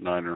Niner.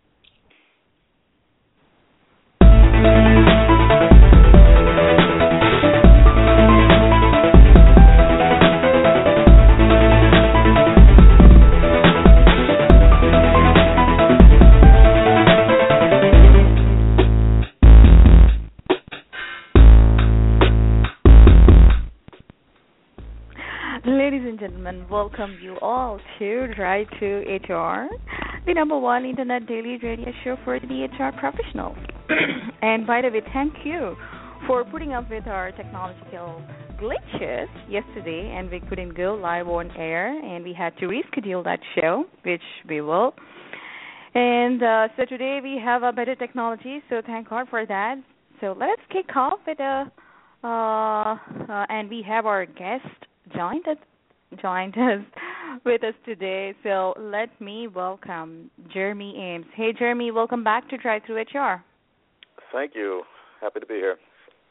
Ladies and gentlemen, welcome you all to Drive to HR, the number one internet daily radio show for the HR professionals. And by the way, thank you for putting up with our technological glitches yesterday, and we couldn't go live on air, and we had to reschedule that show, which we will. And so today we have a better technology, so thank God for that. So let's kick off with and we have our guest joined us with us today. So let me welcome Jeremy Ames. Hey, Jeremy, welcome back to Drive Through HR. Thank you. Happy to be here.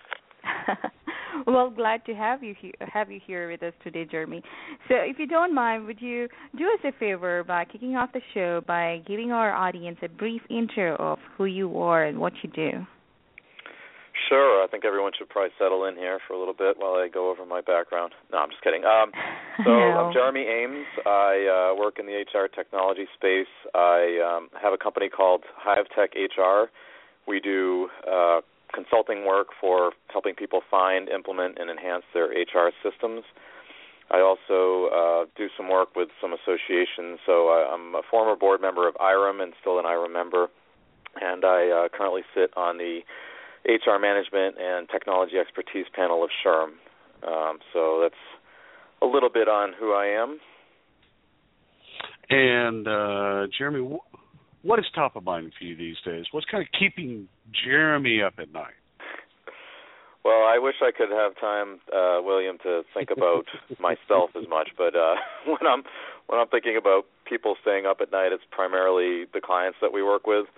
Well, glad to have you here with us today, Jeremy. So if you don't mind, would you do us a favor by kicking off the show by giving our audience a brief intro of who you are and what you do? Sure. I think everyone should probably settle in here for a little bit while I go over my background. No, I'm just kidding. So I'm Jeremy Ames. I work in the HR technology space. I have a company called HiveTech HR. We do consulting work for helping people find, implement, and enhance their HR systems. I also do some work with some associations. So I'm a former board member of IREM and still an IREM member. And I currently sit on the HR Management and Technology Expertise panel of SHRM. So that's a little bit on who I am. And, Jeremy, what is top of mind for you these days? What's kind of keeping Jeremy up at night? Well, I wish I could have time, William, to think about myself as much. But when I'm thinking about people staying up at night, it's primarily the clients that we work with.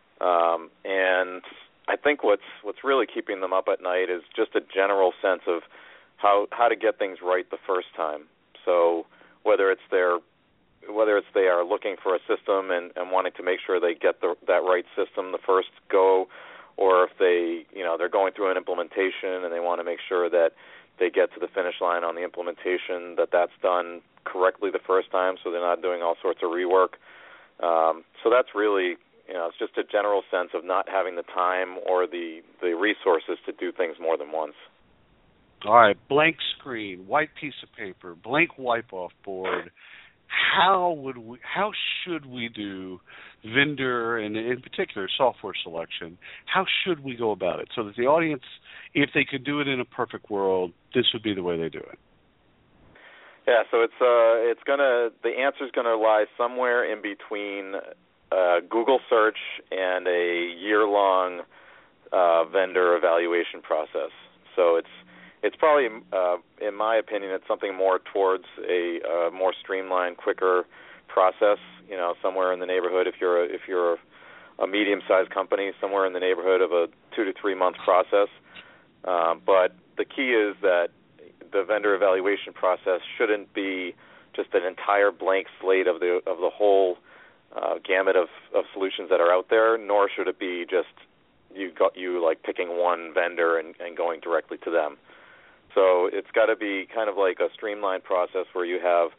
And I think what's really keeping them up at night is just a general sense of how to get things right the first time. So whether it's they are looking for a system and wanting to make sure they get that right system the first go, or if they're going through an implementation and they want to make sure that they get to the finish line on the implementation, that's done correctly the first time, so they're not doing all sorts of rework. So that's really, it's just a general sense of not having the time or the resources to do things more than once. All right, blank screen, white piece of paper, blank wipe-off board. How should we do vendor and in particular software selection? How should we go about it so that the audience, if they could do it in a perfect world, this would be the way they do it? Yeah, so the answer's gonna lie somewhere in between Google search and a year-long vendor evaluation process. So it's probably, in my opinion, it's something more towards a more streamlined, quicker process. Somewhere in the neighborhood, if you're a medium-sized company, somewhere in the neighborhood of a 2 to 3 month process. But the key is that the vendor evaluation process shouldn't be just an entire blank slate of the whole gamut of solutions that are out there, nor should it be just you like picking one vendor and going directly to them. So it's got to be kind of like a streamlined process where you have,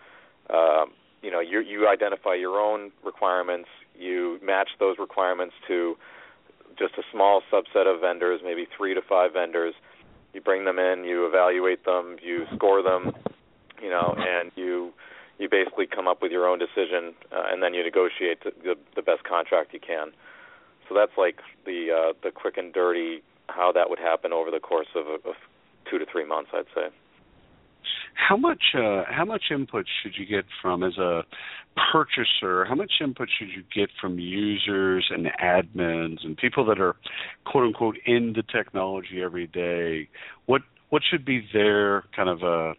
you identify your own requirements, you match those requirements to just a small subset of vendors, maybe 3 to 5 vendors. You bring them in, you evaluate them, you score them, and you basically come up with your own decision, and then you negotiate the best contract you can. So that's like the quick and dirty how that would happen over the course of 2 to 3 months, I'd say. How much input should you get from, as a purchaser, how much input should you get from users and admins and people that are, quote unquote, in the technology every day? What should be their kind of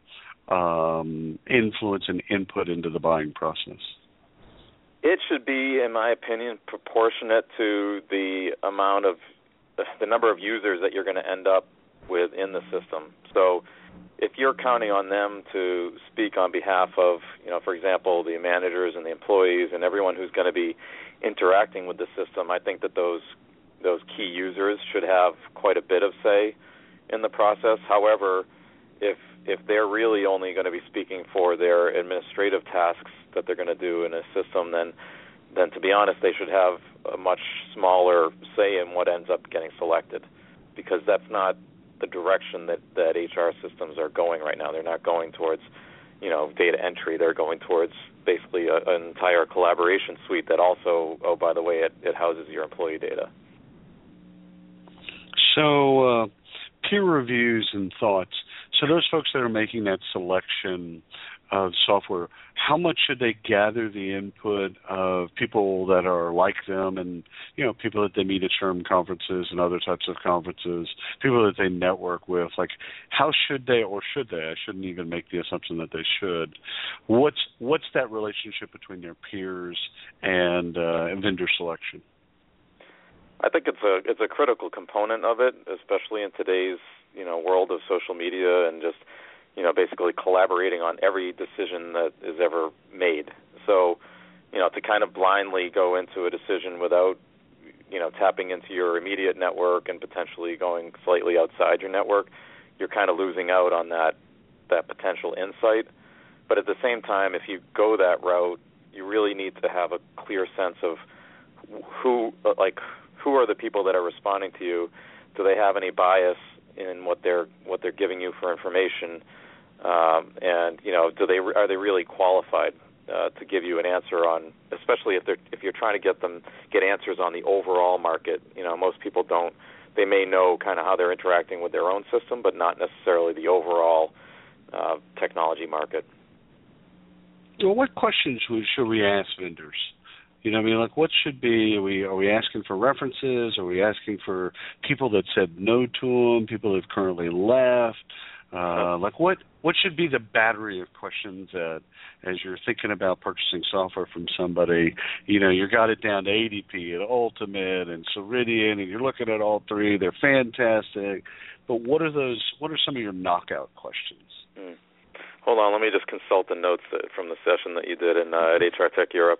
influence and input into the buying process? It should be, in my opinion, proportionate to the number of users that you're going to end up with in the system. So if you're counting on them to speak on behalf of, for example, the managers and the employees and everyone who's going to be interacting with the system, I think that those key users should have quite a bit of say in the process. However, if they're really only going to be speaking for their administrative tasks that they're going to do in a system, then to be honest, they should have a much smaller say in what ends up getting selected, because that's not the direction that HR systems are going right now. They're not going towards, data entry. They're going towards basically an entire collaboration suite that also, oh, by the way, it houses your employee data. So peer reviews and thoughts. So those folks that are making that selection of software, how much should they gather the input of people that are like them and, people that they meet at SHRM conferences and other types of conferences, people that they network with? Like, how should they, or should they? I shouldn't even make the assumption that they should. What's that relationship between their peers and vendor selection? I think it's a critical component of it, especially in today's world of social media and just basically collaborating on every decision that is ever made. So to kind of blindly go into a decision without tapping into your immediate network and potentially going slightly outside your network, you're kind of losing out on that potential insight. But at the same time, if you go that route, you really need to have a clear sense of who are the people that are responding to you. Do they have any bias in what they're giving you for information? And are they really qualified to give you an answer on, especially if you're trying to get answers on the overall market? Most people don't. They may know kind of how they're interacting with their own system, but not necessarily the overall technology market. Well, what questions should we ask vendors? What should be? Are we asking for references? Are we asking for people that said no to them? People who've currently left? What should be the battery of questions that, as you're thinking about purchasing software from somebody, you got it down to ADP and Ultimate and Ceridian, and you're looking at all three. They're fantastic, but what are some of your knockout questions? Hold on, let me just consult the notes from the session that you did at HR Tech Europe.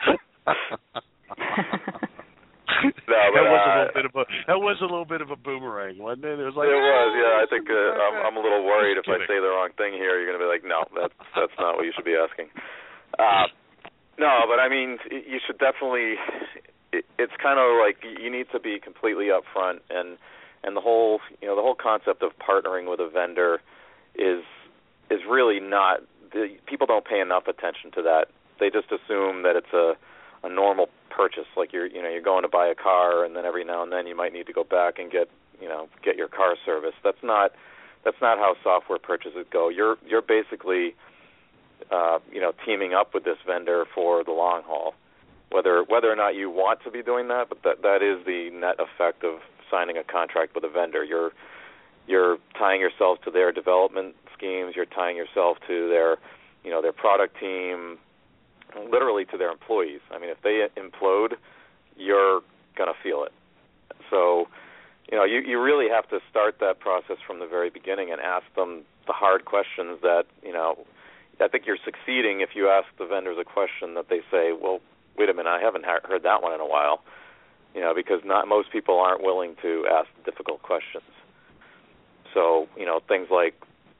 That was a little bit of a boomerang, wasn't it? It was, yeah. I think I'm a little worried if I say the wrong thing here, you're going to be like, no, that's not what you should be asking. No, but I mean, you should definitely. It's kind of like you need to be completely upfront, and the whole concept of partnering with a vendor is really not. People don't pay enough attention to that. They just assume that it's a normal purchase, like you're going to buy a car, and then every now and then you might need to go back and get your car serviced. That's not how software purchases go. You're basically teaming up with this vendor for the long haul, whether or not you want to be doing that, but that is the net effect of signing a contract with a vendor. You're tying yourself to their development schemes. You're tying yourself to their product team, literally to their employees. I mean, if they implode, you're going to feel it. So, you really have to start that process from the very beginning and ask them the hard questions that, I think you're succeeding if you ask the vendors a question that they say, well, wait a minute, I haven't heard that one in a while, because not most people aren't willing to ask difficult questions. So, things like,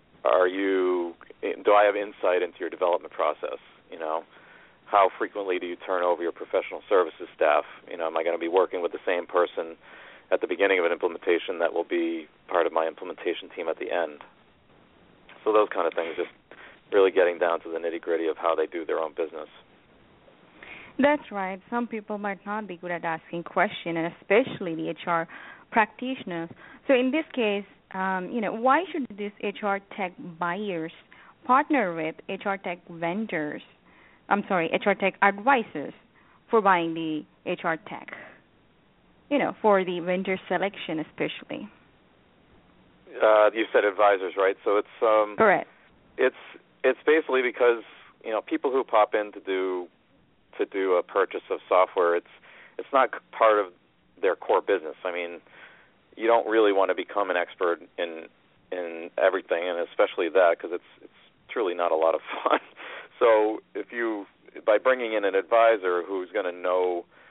do I have insight into your development process? How frequently do you turn over your professional services staff? Am I going to be working with the same person at the beginning of an implementation that will be part of my implementation team at the end? So those kind of things, just really getting down to the nitty-gritty of how they do their own business. That's right. Some people might not be good at asking questions, and especially the HR practitioners. So in this case, why should these HR tech buyers partner with HR tech vendors? HR tech advisors for buying the HR tech, for the vendor selection especially. You said advisors, right? So it's correct. It's basically because people who pop in to do a purchase of software, it's not part of their core business. I mean, you don't really want to become an expert in everything, and especially that, because it's truly not a lot of fun. So by bringing in an advisor who's going to know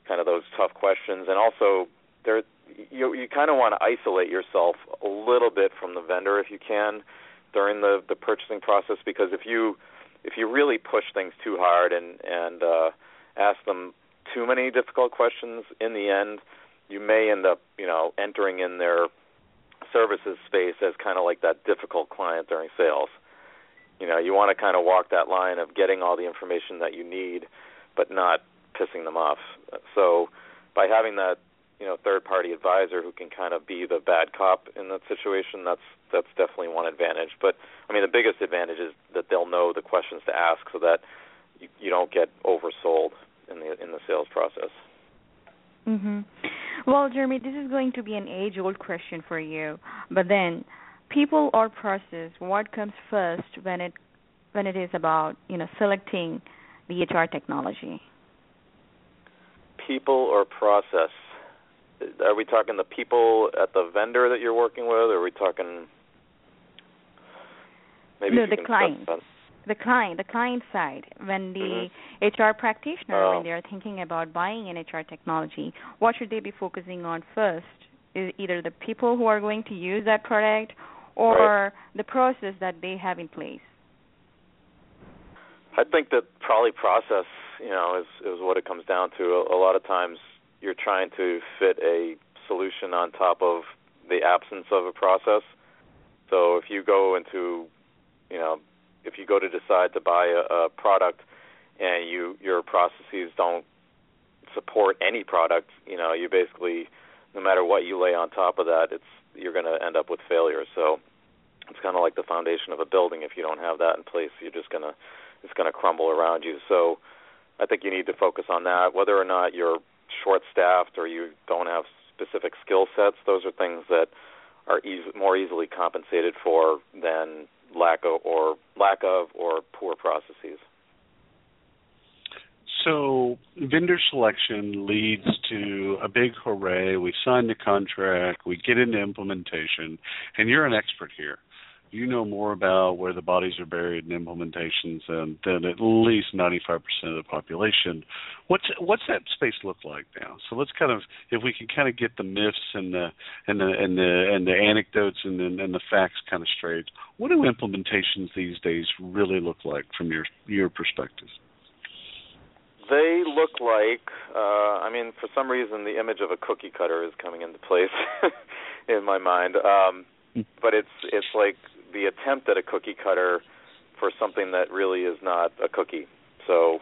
kind of those tough questions. And also, you kind of want to isolate yourself a little bit from the vendor if you can during the purchasing process, because if you really push things too hard and ask them too many difficult questions, in the end, you may end up, entering in their services space as kind of like that difficult client during sales. You want to kind of walk that line of getting all the information that you need, but not pissing them off. So by having that, third-party advisor who can kind of be the bad cop in that situation, that's definitely one advantage. But I mean, the biggest advantage is that they'll know the questions to ask, so that you don't get oversold in the sales process. Mm-hmm. Well, Jeremy, this is going to be an age-old question for you, but then, people or process, what comes first when it is about selecting the HR technology? People or process? Are we talking the people at the vendor that you're working with, or are we talking maybe the client? The client side. When the HR practitioner, when they're thinking about buying an HR technology, what should they be focusing on first? Is either the people who are going to use that product, or the process that they have in place? I think that probably process, is what it comes down to. A lot of times you're trying to fit a solution on top of the absence of a process. So if you go to decide to buy a product and your processes don't support any product, you basically, no matter what you lay on top of that, you're going to end up with failure. So it's kind of like the foundation of a building. If you don't have that in place, it's going to crumble around you. So I think you need to focus on that. Whether or not you're short-staffed or you don't have specific skill sets, those are things that are more easily compensated for than lack of or poor processes. So vendor selection leads to a big hooray. We sign the contract, we get into implementation, and you're an expert here. You know more about where the bodies are buried in implementations than at least 95% of the population. What's that space look like now? So let's kind of, if we can kind of get the myths and the anecdotes and the facts kind of straight. What do implementations these days really look like from your perspective? They look like, for some reason, the image of a cookie cutter is coming into place in my mind. But it's like the attempt at a cookie cutter for something that really is not a cookie. So,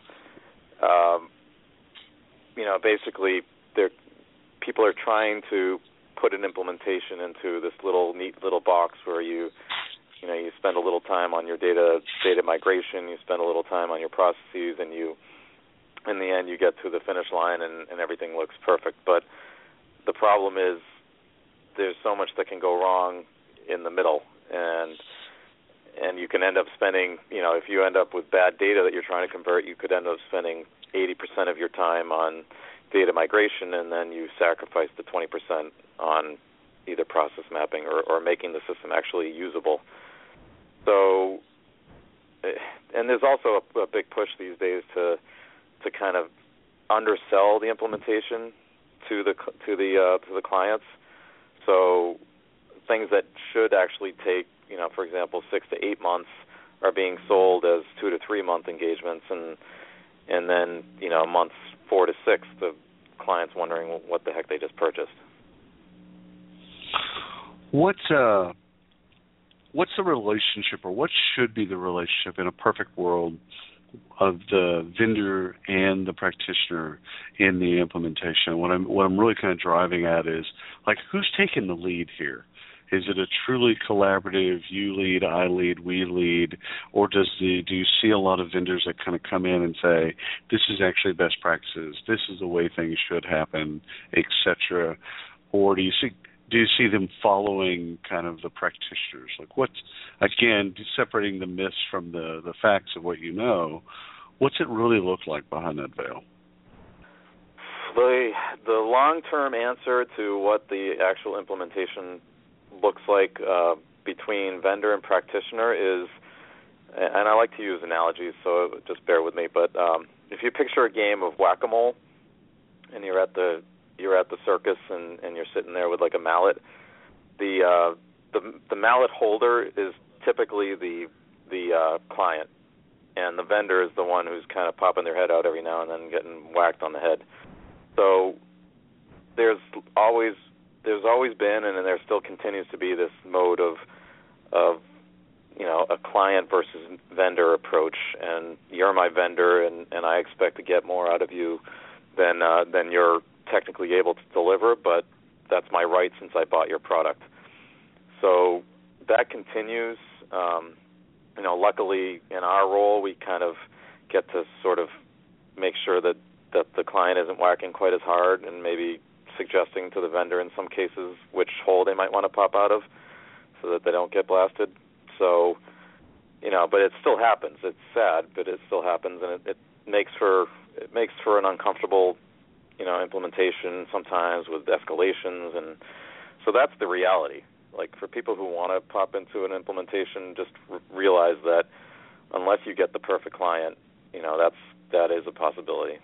basically, people are trying to put an implementation into this neat little box where you spend a little time on your data migration, you spend a little time on your processes, and in the end, you get to the finish line and everything looks perfect. But the problem is there's so much that can go wrong in the middle, and you can end up spending, if you end up with bad data that you're trying to convert, you could end up spending 80% of your time on data migration, and then you sacrifice the 20% on either process mapping or making the system actually usable. So, and there's also a big push these days to kind of undersell the implementation to the clients. So things that should actually take, for example, 6 to 8 months are being sold as 2 to 3 month engagements, and then months 4 to 6, the client's wondering what the heck they just purchased. What's the relationship, or what should be the relationship in a perfect world of the vendor and the practitioner in the implementation? What I'm really kind of driving at is, like, who's taking the lead here? Is it a truly collaborative, you lead, I lead, we lead, or do you see a lot of vendors that kind of come in and say, this is actually best practices, this is the way things should happen, etc.? Or do you see them following kind of the practitioners? Like, what's, again, separating the myths from the facts of what you know, what's it really look like behind that veil? The long-term answer to what the actual implementation looks like between vendor and practitioner is, and I like to use analogies, so just bear with me, but if you picture a game of whack-a-mole, and you're at the circus and you're sitting there with like a mallet. The mallet holder is typically the client, and the vendor is the one who's kind of popping their head out every now and then, getting whacked on the head. So there's always been, and there still continues to be, this mode of a client versus vendor approach. And you're my vendor, and I expect to get more out of you than you're technically able to deliver, but that's my right since I bought your product. So that continues. Luckily in our role, we kind of get to sort of make sure that the client isn't whacking quite as hard, and maybe suggesting to the vendor in some cases which hole they might want to pop out of so that they don't get blasted. So, but it still happens. It's sad, but it still happens, and it makes for an uncomfortable, implementation sometimes with escalations, and so that's the reality. Like, for people who want to pop into an implementation, just realize that unless you get the perfect client, that is a possibility.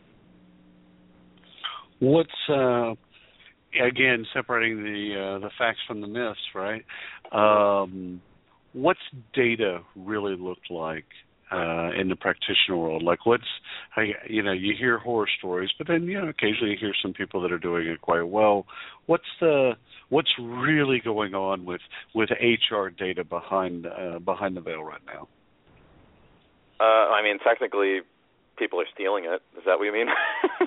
What's again, separating the facts from the myths, right? What's data really looked like in the practitioner world? Like, you hear horror stories, but then occasionally you hear some people that are doing it quite well. What's really going on with HR data behind the veil right now? Technically, people are stealing it. Is that what you mean?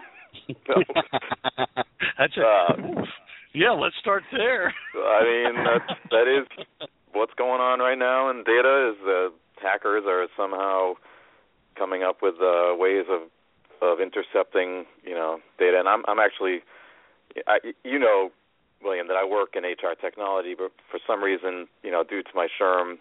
That's yeah. Let's start there. That is what's going on right now in data. Is hackers are somehow coming up with ways of intercepting, data. And I'm actually, William, that I work in HR technology, but for some reason, due to my SHRM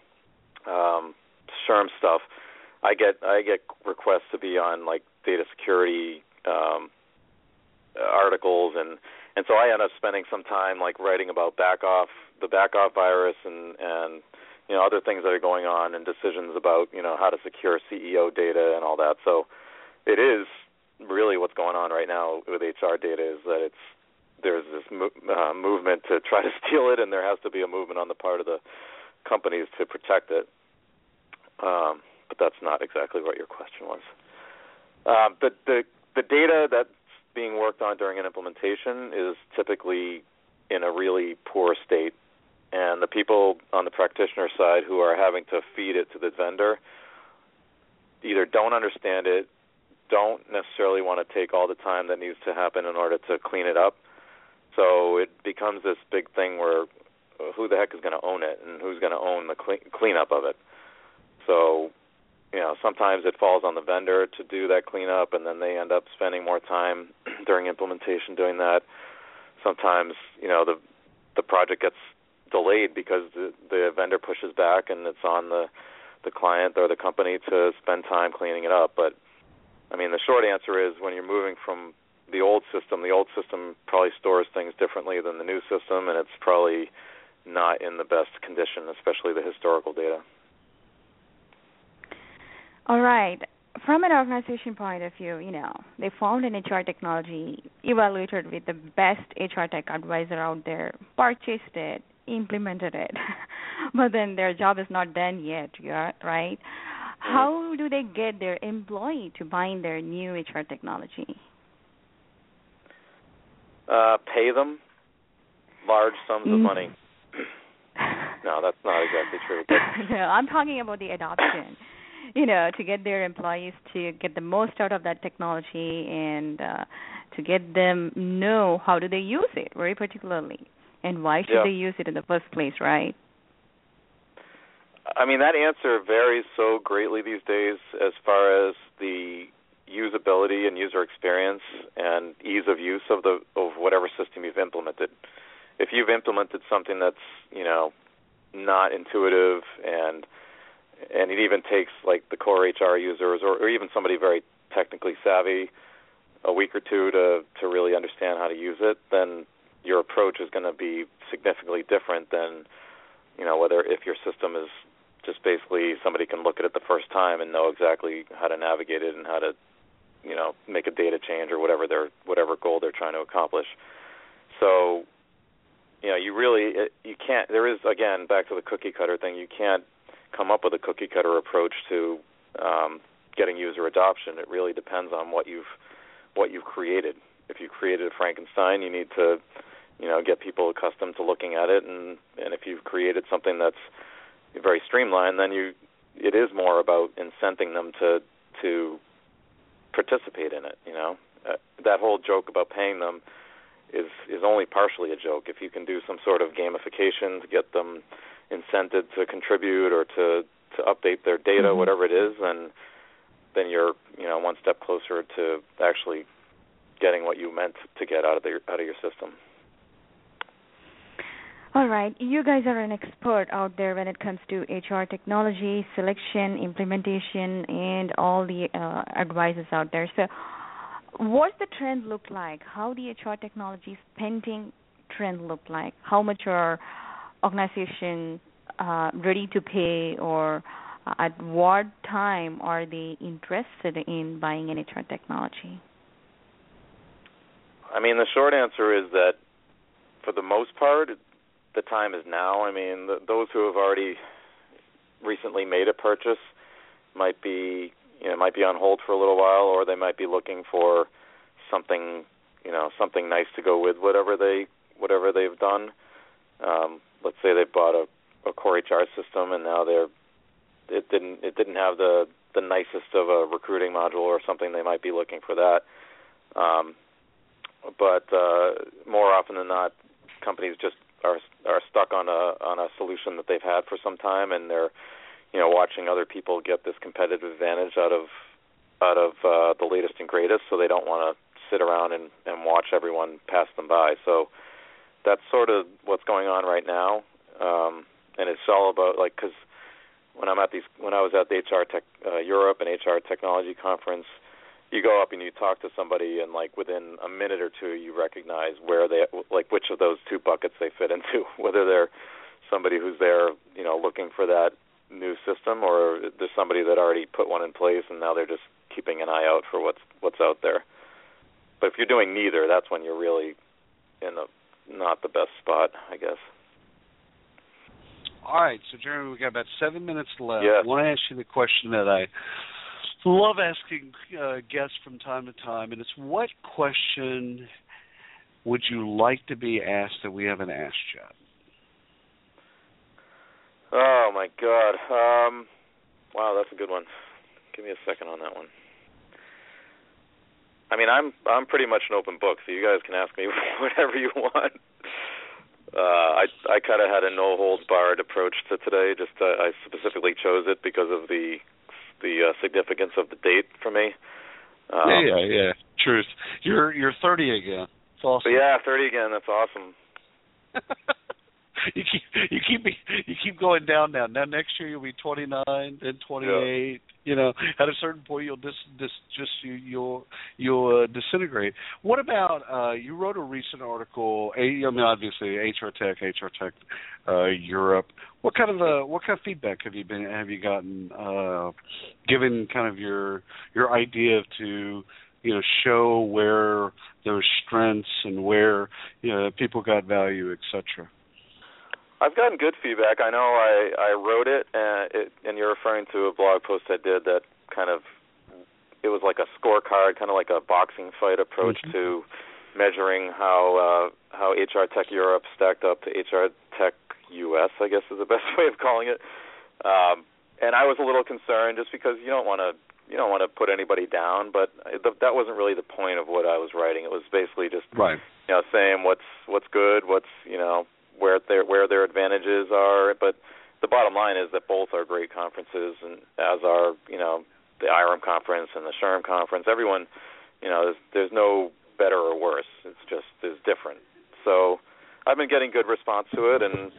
stuff, I get requests to be on like data security articles, and so I end up spending some time like writing about the backoff virus and other things that are going on, and decisions about how to secure CEO data and all that. So it is really what's going on right now with HR data, is that there's this movement to try to steal it, and there has to be a movement on the part of the companies to protect it. But that's not exactly what your question was. But the data that's being worked on during an implementation is typically in a really poor state, and the people on the practitioner side who are having to feed it to the vendor either don't understand it, don't necessarily want to take all the time that needs to happen in order to clean it up. So it becomes this big thing where who the heck is going to own it, and who's going to own the cleanup of it. So, sometimes it falls on the vendor to do that cleanup, and then they end up spending more time during implementation doing that. Sometimes, the project gets delayed because the vendor pushes back, and it's on the client or the company to spend time cleaning it up. But, the short answer is, when you're moving from the old system probably stores things differently than the new system, and it's probably not in the best condition, especially the historical data. All right. From an organization point of view, they found an HR technology, evaluated with the best HR tech advisor out there, purchased it, implemented it, but then their job is not done yet, right? How do they get their employee to buy their new HR technology? Pay them large sums of money. No, that's not exactly true. But no, I'm talking about the adoption. To get their employees to get the most out of that technology, and to get them know how do they use it very particularly, and why should they use it in the first place, right? That answer varies so greatly these days as far as the usability and user experience and ease of use of whatever system you've implemented. If you've implemented something that's, not intuitive, and it even takes like the core HR users or even somebody very technically savvy a week or two to really understand how to use it, then your approach is going to be significantly different than, whether if your system is just basically somebody can look at it the first time and know exactly how to navigate it and how to make a data change or whatever goal they're trying to accomplish. So, you can't. There is, again, back to the cookie cutter thing. You can't come up with a cookie cutter approach to getting user adoption. It really depends on what you've created. If you created a Frankenstein, you need to get people accustomed to looking at it, and if you've created something that's very streamlined, then it is more about incenting them to participate in it. That whole joke about paying them is only partially a joke. If you can do some sort of gamification to get them incented to contribute or to update their data, whatever it is, then you're one step closer to actually getting what you meant to get out of your system. All right. You guys are an expert out there when it comes to HR technology, selection, implementation, and all the advices out there. So what's the trend look like? How the HR technology spending trend look like? How much are organizations ready to pay, or at what time are they interested in buying an HR technology? I mean, the short answer is that for the most part, the time is now. I mean, those who have already recently made a purchase might be on hold for a little while, or they might be looking for something nice to go with whatever they've done. Let's say they bought a core HR system, and now it didn't have the nicest of a recruiting module or something. They might be looking for that. But more often than not, companies just are stuck on a solution that they've had for some time, and they're watching other people get this competitive advantage out of the latest and greatest, so they don't want to sit around and watch everyone pass them by. So that's sort of what's going on right now, and it's all about, like, because when I was at the HR Tech Europe and HR Technology Conference, you go up and you talk to somebody, and like within a minute or two, you recognize which of those two buckets they fit into. Whether they're somebody who's there, looking for that new system, or there's somebody that already put one in place and now they're just keeping an eye out for what's out there. But if you're doing neither, that's when you're really in not the best spot, I guess. All right, so Jeremy, we got about 7 minutes left. Yes. I want to ask you the question that I love asking guests from time to time, and it's, what question would you like to be asked that we haven't asked yet? Oh my God! Wow, that's a good one. Give me a second on that one. I mean, I'm pretty much an open book, so you guys can ask me whatever you want. I kind of had a no holds barred approach to today. I specifically chose it because of the significance of the date for me. Yeah. Truth. You're 30 again. It's awesome. Yeah, 30 again. That's awesome. You keep going down now. Now next year you'll be 29, then 28. Yeah. At a certain point you'll disintegrate. What about you wrote a recent article? Obviously HR Tech Europe. What kind of feedback have you gotten? Given kind of your idea to show where there's strengths and where people got value, etc. I've gotten good feedback. I know I wrote it, and you're referring to a blog post I did that kind of, it was like a scorecard, kind of like a boxing fight approach to measuring how HR Tech Europe stacked up to HR Tech US, I guess is the best way of calling it. And I was a little concerned just because you don't want to put anybody down, but that wasn't really the point of what I was writing. It was basically just saying what's good, what's where their advantages are, but the bottom line is that both are great conferences, and as are the IRM conference and the SHRM conference. Everyone, there's no better or worse. It's just is different. So I've been getting good response to it, and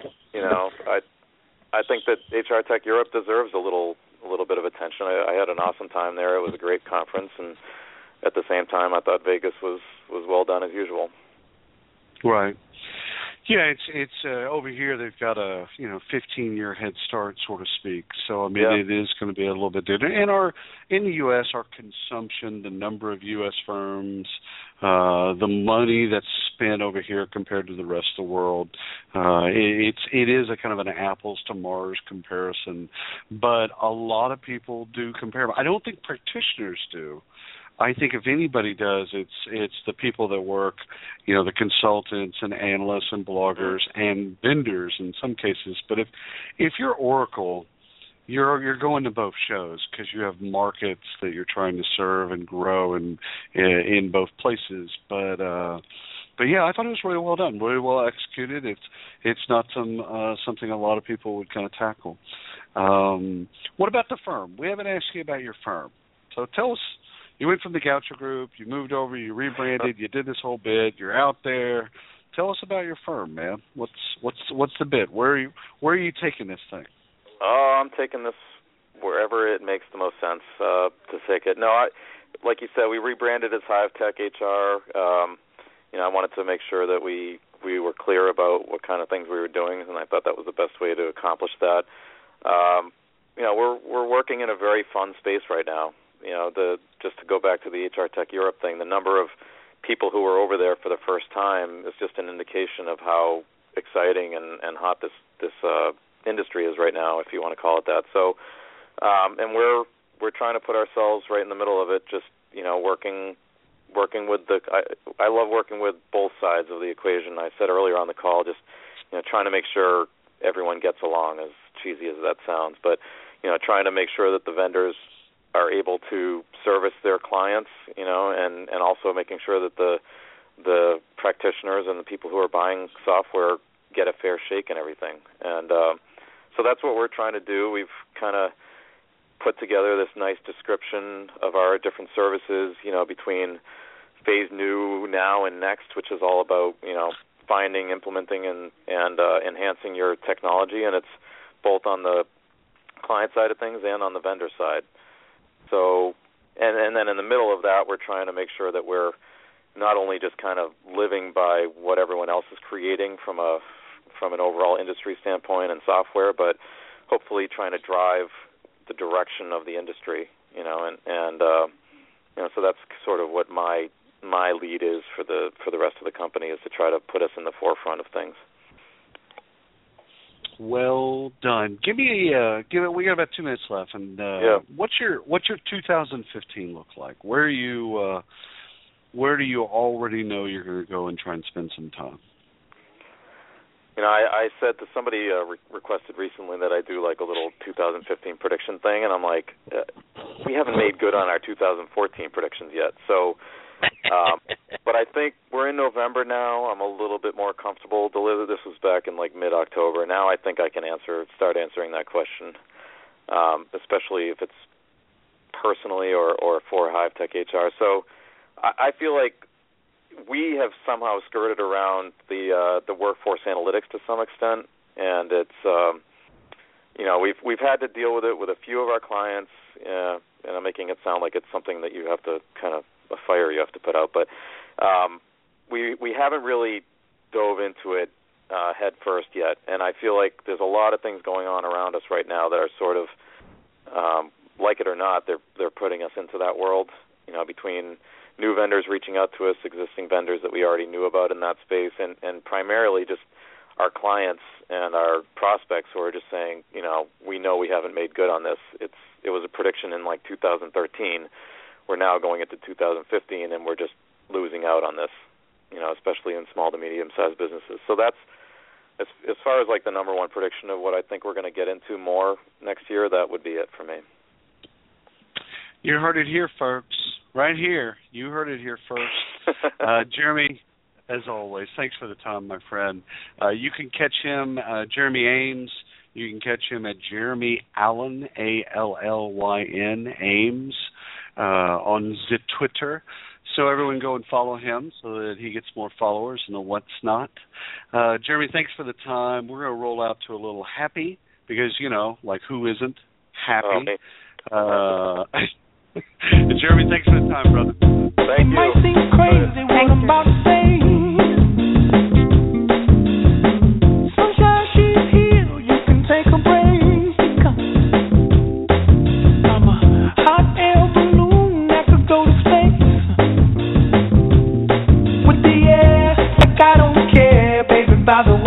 I think that HR Tech Europe deserves a little bit of attention. I had an awesome time there. It was a great conference, and at the same time, I thought Vegas was well done as usual. Right. Yeah, it's over here. They've got a 15-year head start, so to speak. So I mean, Yeah. it is going to be a little bit different. And in the U.S., our consumption, the number of U.S. firms, the money that's spent over here compared to the rest of the world, it is a kind of an apples to Mars comparison. But a lot of people do compare. I don't think practitioners do. I think if anybody does, it's the people that work, the consultants and analysts and bloggers and vendors in some cases. But if you're Oracle, you're going to both shows because you have markets that you're trying to serve and grow in both places. But yeah, I thought it was really well done, really well executed. It's not something a lot of people would kind of tackle. What about the firm? We haven't asked you about your firm, so tell us. You went from the Goucher Group, you moved over, you rebranded, you did this whole bit, you're out there. Tell us about your firm, man. What's the bit? Where are you taking this thing? Oh, I'm taking this wherever it makes the most sense to take it. No, like you said, we rebranded as Hive Tech HR. I wanted to make sure that we were clear about what kind of things we were doing, and I thought that was the best way to accomplish that. We're working in a very fun space right now. Just to go back to the HR Tech Europe thing, the number of people who are over there for the first time is just an indication of how exciting and hot this industry is right now, if you want to call it that. So, and we're trying to put ourselves right in the middle of it. Just working with I love working with both sides of the equation. I said earlier on the call, just trying to make sure everyone gets along, as cheesy as that sounds, but trying to make sure that the vendors are able to service their clients, and also making sure that the practitioners and the people who are buying software get a fair shake and everything. And so that's what we're trying to do. We've kind of put together this nice description of our different services, between phase new, now, and next, which is all about, finding, implementing, and enhancing your technology. And it's both on the client side of things and on the vendor side. So, and then in the middle of that, we're trying to make sure that we're not only just kind of living by what everyone else is creating from an overall industry standpoint and software, but hopefully trying to drive the direction of the industry, so that's sort of what my lead is for the rest of the company, is to try to put us in the forefront of things. Well done. Give me we got about 2 minutes left, and what's your 2015 look like? Where do you already know you're going to go and try and spend some time? I said to somebody requested recently that I do like a little 2015 prediction thing, and I'm like, we haven't made good on our 2014 predictions yet, so. But I think we're in November now. I'm a little bit more comfortable. This was back in like mid-October. Now I think I can start answering that question, especially if it's personally or for Hive Tech HR. So I feel like we have somehow skirted around the workforce analytics to some extent, and it's we've had to deal with it with a few of our clients, and I'm making it sound like it's something that you have to kind of a fire you have to put out, but we haven't really dove into it head first yet, and I feel like there's a lot of things going on around us right now that are sort of like it or not, they're putting us into that world, between new vendors reaching out to us, existing vendors that we already knew about in that space, and primarily just our clients and our prospects who are just saying, we know we haven't made good on this. It was a prediction in like 2013. We're now going into 2015, and we're just losing out on this, especially in small to medium-sized businesses. So that's, as far as like the number one prediction of what I think we're going to get into more next year, that would be it for me. You heard it here, folks. Right here. You heard it here first. Jeremy, as always, thanks for the time, my friend. You can catch him, Jeremy Ames. You can catch him at Jeremy Allyn, Allyn, Ames, on the Twitter. So everyone go and follow him so that he gets more followers and the what's not. Jeremy, thanks for the time. We're going to roll out to a little happy because, like who isn't happy? Jeremy, thanks for the time, brother. Thank you. It might seem crazy what I'm about to say. by the